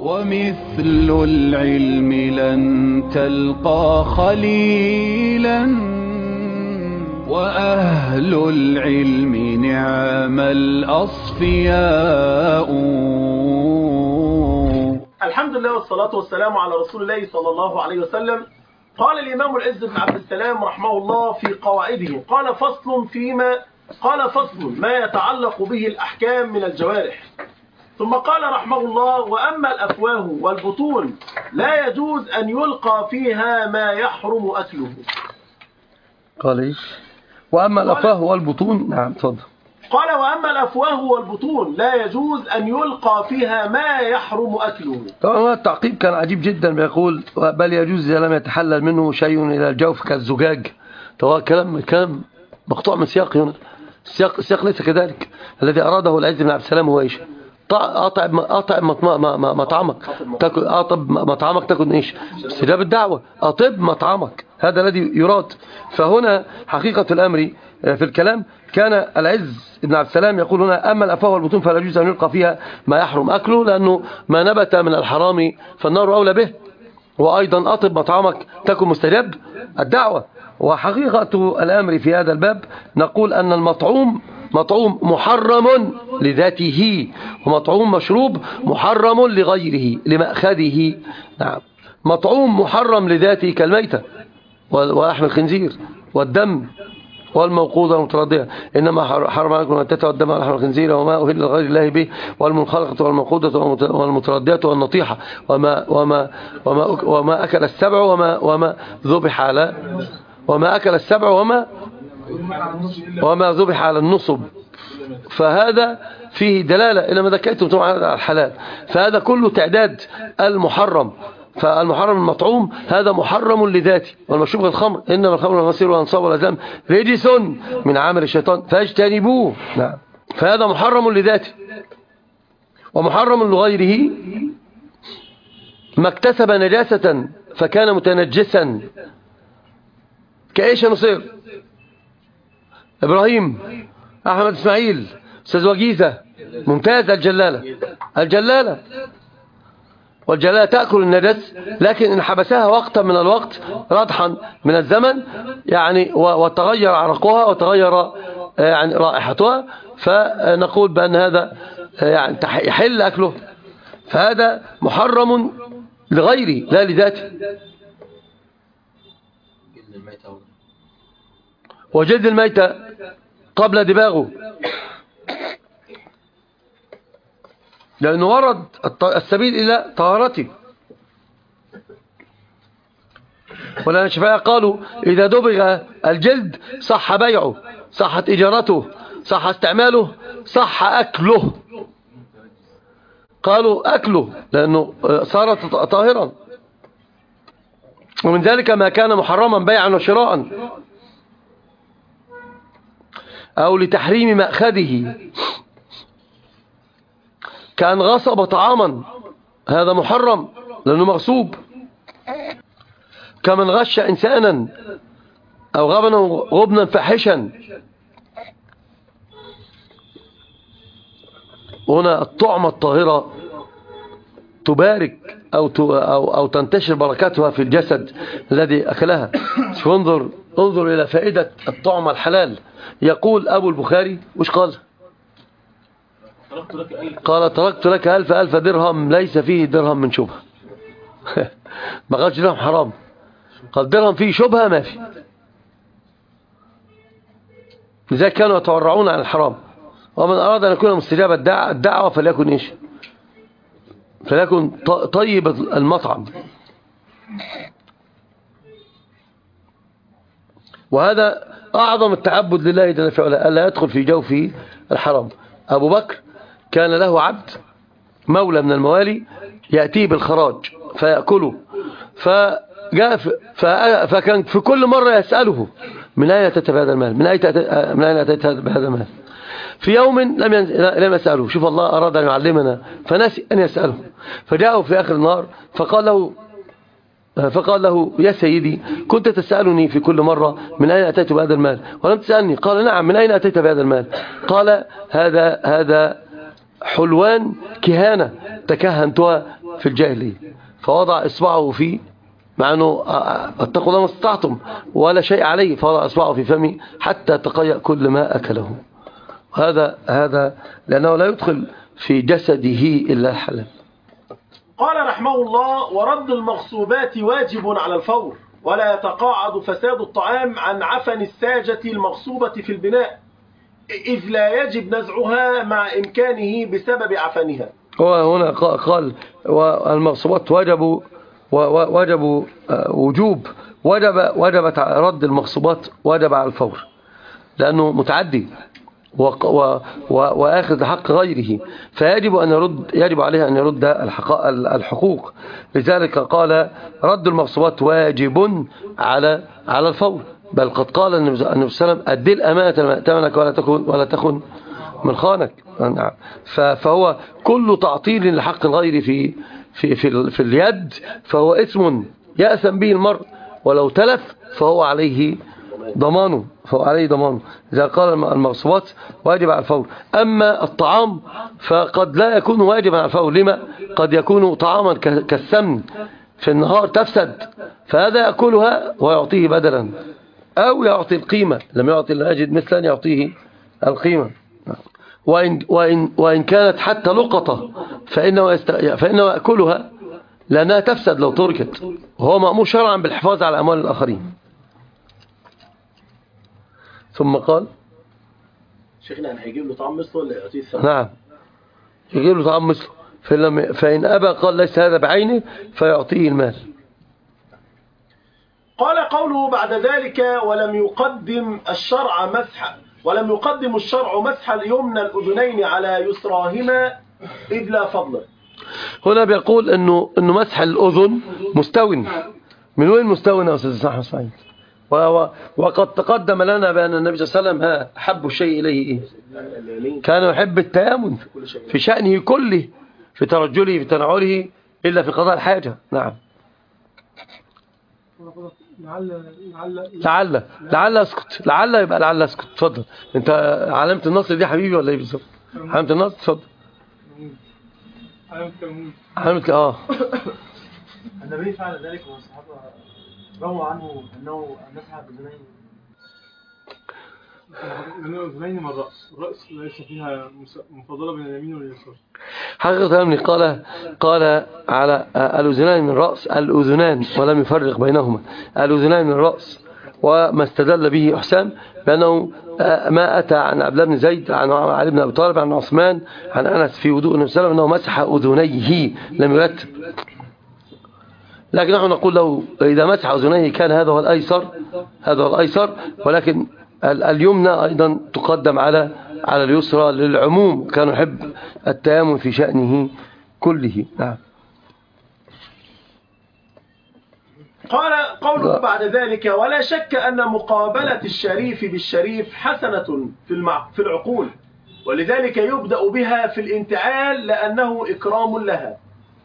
ومثل العلم لن تلقى خليلا وأهل العلم نعم الأصفياء. الحمد لله والصلاة والسلام على رسول الله صلى الله عليه وسلم. قال الإمام العز بن عبد السلام رحمه الله في قواعده قال فصل ما يتعلق به الأحكام من الجوارح. ثم قال رحمه الله: وأما الأفواه والبطون لا يجوز أن يلقى فيها ما يحرم أكله. قال إيش؟ وأما الأفواه والبطون. نعم تفضل. قال: وأما الأفواه والبطون لا يجوز أن يلقى فيها ما يحرم أكله. طبعا التعقيب كان عجيب جدا، بيقول بل يجوز إذا لم يتحلل منه شيء إلى الجوف كالزجاج. طبعا كلام مقطوع من سياق هنا. السياق ليس كذلك. الذي أراده العز بن عبد السلام هو إيش؟ أطعم مطعمك تكن إيش؟ استجاب الدعوة. أطب مطعمك، هذا الذي يراد. فهنا حقيقة الأمر في الكلام كان العز بن عبد السلام يقول هنا: أما الأفواه والبطون فلا يجوز أن يلقى فيها ما يحرم أكله، لأنه ما نبت من الحرام فالنار أولى به. وأيضا أطب مطعمك تكن مستجاب الدعوة. وحقيقة الأمر في هذا الباب نقول أن المطعوم محرم لذاته، ومطعوم مشروب محرم لغيره لمأخذه. نعم، مطعوم محرم لذاته كالميتة ولحم الخنزير والدم والموقوذة والمتردية. إنما حرم عليكم أن تتعدى والدم ولحم الخنزير وما أهل لغير الله به والمنخلقة والموقوذة والمتردية والنطيحة وما أكل السبع وما ذبح على وما ذبح على النصب. فهذا فيه دلالة إلى ما ذكرتم طبعا على الحلال. فهذا كله تعداد المحرم. فالمحرم المطعوم هذا محرم لذاته. والمشروب الخمر إنما الخمر والمسير والأنصاب والأزلام رجس من عمل الشيطان فاجتنبوه. نعم، فهذا محرم لذاته. ومحرم لغيره ما اكتسب نجاسة فكان متنجسا كإيش نصير؟ إبراهيم، أحمد، إسماعيل، أستاذ وجيزة، ممتاز. الجلالة والجلالة تأكل النجس، لكن إن حبسها وقتا من الوقت ردحا من الزمن يعني وتغير عرقها وتغير يعني رائحتها، فنقول بأن هذا يعني يحل أكله. فهذا محرم لغيره لا لذاته. وجلد الميتة قبل دباغه، لأنه ورد السبيل إلى طهارته. ولأن الشفاعة قالوا إذا دبغ الجلد صح بيعه، صحت إجارته، صح استعماله، صح أكله. قالوا أكله لأنه صار طاهرا. ومن ذلك ما كان محرما بيعا وشراء أو لتحريم مأخذه، كان غصب طعاما، هذا محرم لأنه مغصوب. كمن غش إنسانا أو غبنا فاحشا. هنا الطعمة الطاهرة تبارك أو تنتشر بركاتها في الجسد الذي أكلها. انظر إلى فائدة الطعمة الحلال. يقول أبو البخاري وش قال؟ تركت لك ألف درهم ليس فيه درهم من شبهة. ما قالش درهم حرام، قال درهم فيه شبهة ما فيه. لذلك كانوا يتورعون عن الحرام. ومن أراد أن يكون مستجاب الدعوة فليكن إيش؟ فليكن طيب المطعم. وهذا أعظم التعبد لله جل وعلا، ألا يدخل في جوفه الحرام. أبو بكر كان له عبد مولى من الموالي يأتيه بالخراج فيأكله، فكان في كل مرة يسأله: من أين أتيت بهذا المال؟ من أين أتيت بهذا المال؟ في يوم لم يسأله. شوف الله أراد أن يعلمنا فنسي أن يسأله. فجاءه في آخر النهار فقال له: يا سيدي، كنت تسألني في كل مرة من أين أتيت بهذا المال ولم تسألني. قال: نعم، من أين أتيت بهذا المال؟ قال: هذا حلوان كهانة تكهنتها في الجاهلية، فوضع إصبعه في، مع أنه اتقوا الله ما استطعتم ولا شيء عليه، فوضع إصبعه في فمه حتى تقيأ كل ما أكله. هذا لأنه لا يدخل في جسده إلا الحلال. قال رحمه الله: ورد المغصوبات واجب على الفور، ولا يتقاعد فساد الطعام عن عفن الساجة المغصوبة في البناء، إذ لا يجب نزعها مع إمكانه بسبب عفنها. هنا قال والمغصوبات وجبوا وجوب، وجبت رد المغصوبات وجب على الفور، لأنه متعدي وآخذ حق غيره، فيجب أن يجب عليه أن يرد الحقوق. لذلك قال رد المغصوبات واجب على الفور، بل قد قال النبي صلى الله عليه وسلم: أدي الأمانة ما ائتمنك ولا تخن من خانك. فهو كل تعطيل لحق الغير في اليد فهو اسم يأثم به المرء، ولو تلف فهو عليه ضمانه. إذا قال المغصوبات واجب على الفور. أما الطعام فقد لا يكون واجبا على الفور. لما؟ قد يكون طعاما كالسمن في النهار تفسد، فهذا يأكلها ويعطيه بدلا، أو يعطي القيمة، لم يعطي لا يجد مثلا يعطيه القيمة. وإن كانت حتى لقطة فإنه يأكلها لأنها تفسد لو تركت، وهو مأمور شرعا بالحفاظ على أموال الآخرين. ثم قال: شيخنا هيجيب له طعام مثله ولا يعطيه الثمن؟ نعم، يجيب له طعام مثله، فإن أبى قال ليس هذا بعينه فيعطيه المال. قال قوله بعد ذلك: ولم يقدم الشرع مسح اليمنى الأذنين على يسراهما إذ لا فضل. هنا بيقول إنه مسح الأذن مستوٍ. من وين مستوٍ يا أستاذ صاحب سعيد؟ وقد تقدم لنا بأن النبي صلى الله عليه وسلم أحب الشيء إليه إيه؟ كان يحب التيامن في شأنه كله، في ترجله في تنعله، إلا في قضاء الحاجة. نعم. لعل اسكت، لعل يبقى لعل اسكت. اتفضل انت. علامة النصر دي حبيبي ولا ايه بالظبط؟ علامة النصر. اتفضل. علامة النبي فعل ذلك والصحابة رووا عنه أنه مسح بأذنين من الرأس ليس فيها مفاضلة بين اليمين واليسار. حقيقة أمني قال على الأذنان من الرأس، الأذنان، ولم يفرق بينهما، الأذنان من الرأس. وما استدل به حسام بأنه ما أتى عن عبد الله بن زيد، عن علي بن أبي طالب، عن عثمان، عن أنس في وضوء النبي صلى الله عليه وسلم أنه مسح أذنيه لم يرتب. لكن نحن نقول له إذا مسح أذنيه كان هذا هو الأيسر، ولكن اليمنى أيضا تقدم على اليسرى للعموم، كان يحب التيامن في شأنه كله. نعم. قال قوله بعد ذلك: ولا شك أن مقابلة الشريف بالشريف حسنة في العقول، ولذلك يبدأ بها في الانتعال لأنه إكرام لها.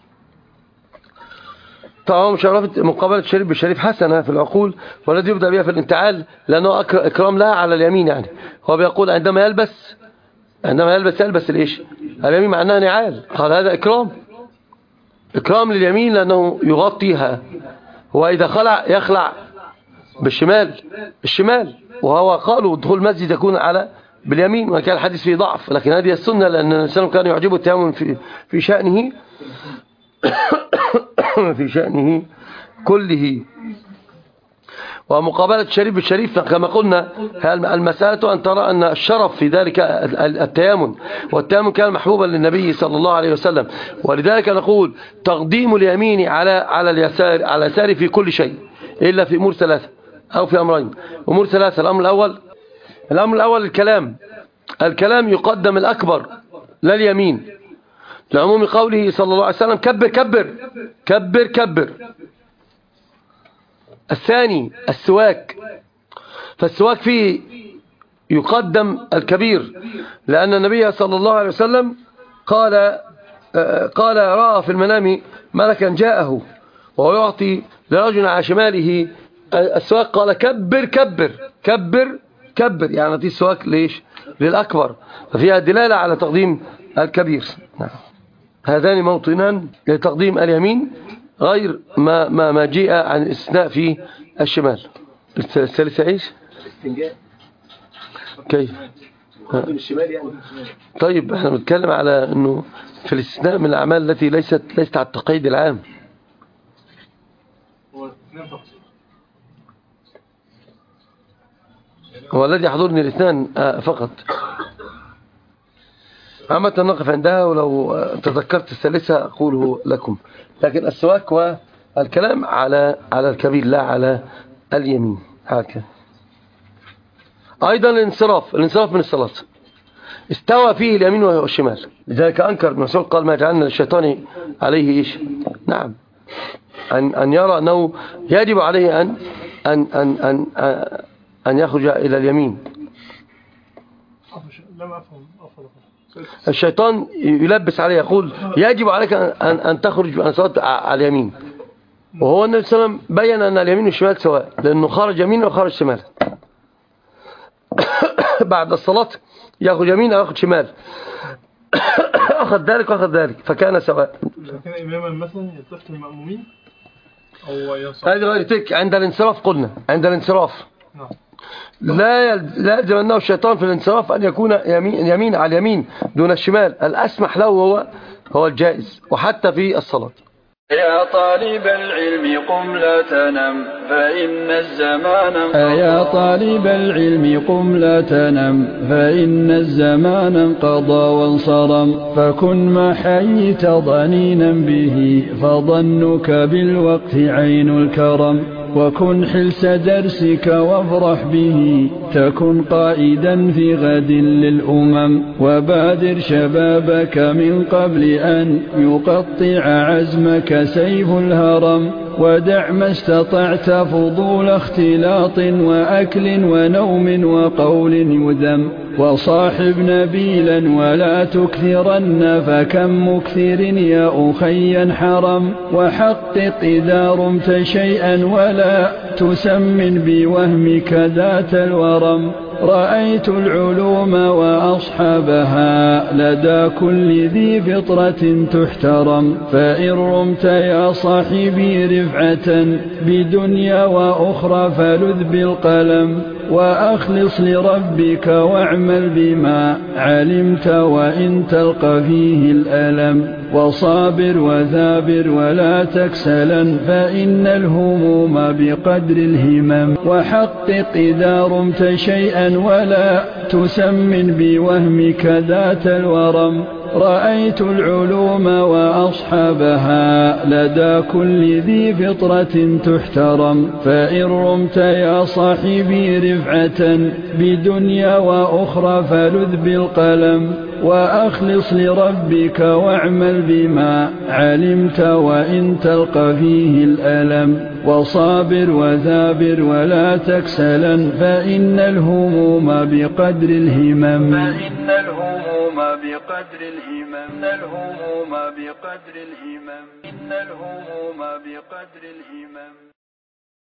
طبعا مشارفة مقابلة الشريف بالشريف حسنة في العقول، والذي يبدأ بها في الانتعال لأنه إكرام لها على اليمين. يعني هو بيقول عندما يلبس الإيش؟ اليمين معناها نعال. قال هذا إكرام لليمين لأنه يغطيها، وإذا يخلع بالشمال. وهو قالوا دخول المسجد يكون باليمين، وكان الحديث فيه ضعف، لكن هذه السنة لأن الإنسان كان يعجبه التيامن في شأنه في شأنه كله. ومقابلة الشريف بالشريف كما قلنا المسألة أن ترى أن الشرف في ذلك التيامن، والتيامن كان محبوبا للنبي صلى الله عليه وسلم. ولذلك نقول تقديم اليمين على اليسار في كل شيء إلا في أمور ثلاثة أو في أمرين. أمور ثلاثة: الأمر الأول الكلام يقدم الأكبر لا اليمين، لعموم قوله صلى الله عليه وسلم: كبر كبر كبر كبر. الثاني السواك، فالسواك فيه يقدم الكبير، لأن النبي صلى الله عليه وسلم قال رأى في المنام ملكا جاءه وهو يعطي لرجل على شماله السواك، قال كبر كبر كبر كبر، يعني نعطيه السواك ليش؟ للأكبر، ففيها دلالة على تقديم الكبير. نعم. هذان موطنان لتقديم اليمين غير ما جاء عن الاستثناء في الشمال. الثالثة ايش؟ الاستنجاء كيف؟ من الشمال يعني. طيب احنا بنتكلم على انه في الاستثناء من الاعمال التي ليست على التقييد العام. هو الذي يحضرني الاثنان فقط. عامة نقف عندها، ولو تذكرت الثالثة أقوله لكم. لكن السواك والكلام على الكبير لا على اليمين. هكذا. أيضا الانصراف من الصلاة استوى فيه اليمين والشمال، لذلك أنكر ابن مسعود قال ما جعلنا للشيطان عليه إيش؟ نعم، أن يرى أنه يجب عليه أن يخرج إلى اليمين. لم أفهم. الشيطان يلبس عليه يقول يجب عليك أن تخرج عن صلاة على اليمين، وهو النبي صلى الله عليه وسلم بين أن اليمين والشمال سواء، لأنه خرج يمين وخرج شمال. بعد الصلاة يأخذ يمين أو يأخذ شمال، أخذ ذلك وأخذ ذلك فكان سواء. لكن إماما مثلا يتفق المأمومين أو ينصرف. هذه غير تك. عند الانصراف قلنا عند الانصراف لا يلزم أنه الشيطان في الانصراف أن يكون يمين على اليمين دون الشمال. الأسمح له هو الجائز، وحتى في الصلاة. يا طالب العلم قم لا تنم فإن الزمان يا طالب العلم قم لا تنم فإن الزمان انقضى وانصرم فكن ما حييت ضنينا به فظنك بالوقت عين الكرم وكن حلس درسك وافرح به تكن قائدا في غد للأمم وبادر شبابك من قبل أن يقطع عزمك سيف الهرم ودع ما استطعت فضول اختلاط وأكل ونوم وقول يذم وصاحب نبيلا ولا تكثرن فكم مكثر يا أخي حرم وحقق إذا رمت شيئا ولا تسمن بوهمك ذات الورم رأيت العلوم وأصحابها لدى كل ذي فطرة تحترم فإن رمت يا صاحبي رفعة بدنيا وأخرى فلذ بالقلم وأخلص لربك واعمل بما علمت وإن تلقى فيه الألم وصابر وثابر ولا تكسلا فإن الهموم بقدر الهمم وحقق إذا رمت شيئا ولا تسمن بوهمك ذات الورم رأيت العلوم وأصحابها لدى كل ذي فطرة تحترم فإن رمت يا صاحبي رفعة بدنيا وأخرى فلذ بالقلم وأخلص لربك واعمل بما علمت وإن تلقى فيه الألم وصابر وثابر ولا تكسلا فإن الهموم بقدر الهمم